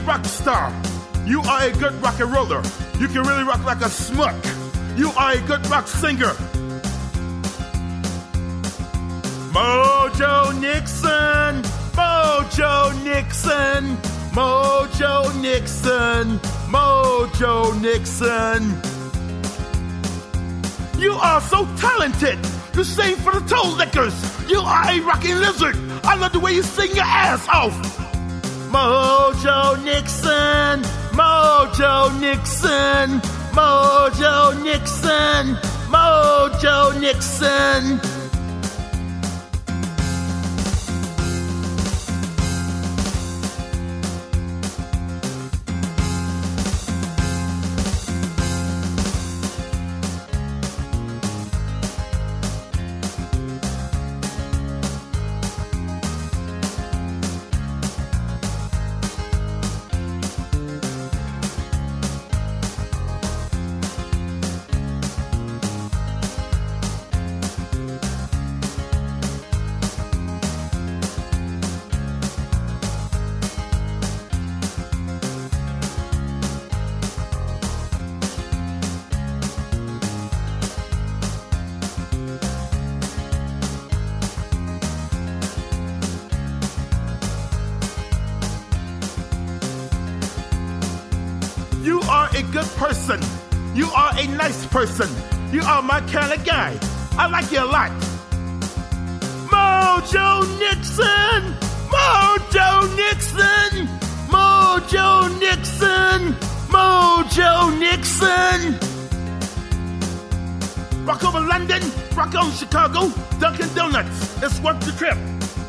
rock star. You are a good rock and roller. You can really rock like a smuck. You are a good rock singer. Mojo Nixon, Mojo Nixon, Mojo Nixon, Mojo Nixon. You are so talented. You sing for the toe lickers. You are a rocking lizard. I love the way you sing your ass off. Mojo Nixon, Mojo Nixon, Mojo Nixon, Mojo Nixon. You are a good person. You are a nice person. You are my kind of guy. I like you a lot. Mojo Nixon! Mojo Nixon! Mojo Nixon! Mojo Nixon! Rock over London, rock on Chicago, Dunkin' Donuts. It's worth the trip.